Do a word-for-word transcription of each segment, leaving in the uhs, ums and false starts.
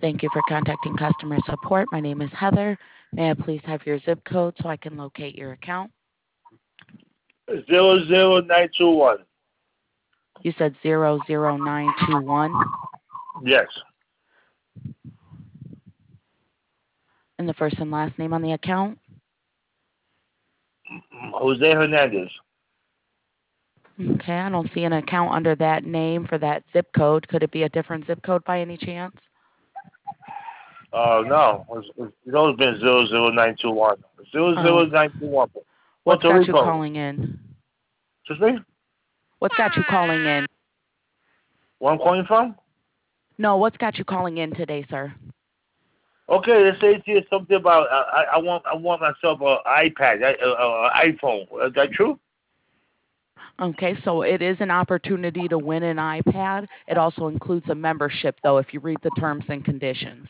Thank you for contacting customer support. My name is Heather. May I please have your zip code so I can locate your account? Zero zero nine two one. You said zero zero nine two one. Yes. And the first and last name on the account? Jose Hernandez. Okay, I don't see an account under that name for that zip code. Could it be a different zip code by any chance? Uh, no. It's, it's always been zero zero nine two one. Zero zero Oh, nine two one. what's Puerto got you Rico. calling in? Excuse me? What's got you calling in? Where I'm calling from? No, what's got you calling in today, sir? Okay, they say to you something about uh, I, I want I want myself an iPad, uh, uh, iPhone. Is that true? Okay, so it is an opportunity to win an iPad. It also includes a membership, though, if you read the terms and conditions.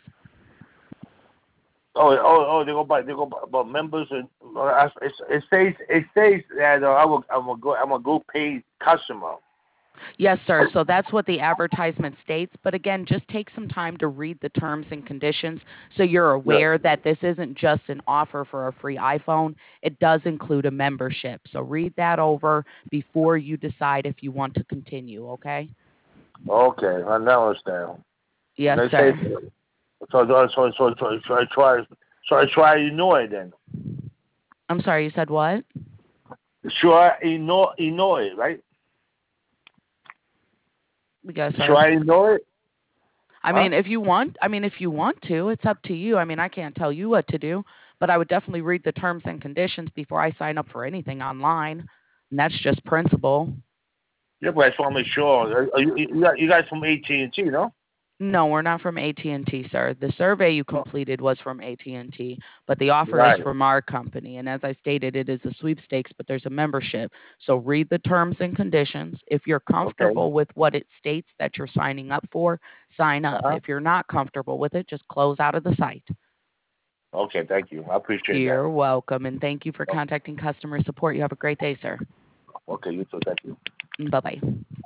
Oh, oh, oh! They go by they go by, about members and uh, it, it says it says that uh, I will I'm a go I'm a go paid customer. Yes, sir. So that's what the advertisement states. But again, just take some time to read the terms and conditions so you're Yes. aware that this isn't just an offer for a free iPhone. It does include a membership. So read that over before you decide if you want to continue, okay? Okay, I now understand. Yes, They say sir. so. So so so so, so I try so I try Illinois then. I'm sorry, you said what? Sure, Illinois, Illinois, right? Yes, sir. Try Illinois. I Huh? mean, if you want, I mean, if you want to, it's up to you. I mean, I can't tell you what to do, but I would definitely read the terms and conditions before I sign up for anything online. And that's just principle. Yeah, but I just want to make sure. Are you, you, got, you guys from A T and T, no? No, we're not from A T and T, sir. The survey you Oh, completed was from A T and T, but the offer is right. from our company. And as I stated, it is a sweepstakes, but there's a membership. So read the terms and conditions. If you're Okay. comfortable with what it states that you're signing up for, sign Uh up. huh. If you're not comfortable with it, just close out of the site. Okay, thank you. I appreciate that. You're welcome, and thank you for contacting customer support. You have a great day, sir. Okay, you too. Thank you. Bye-bye.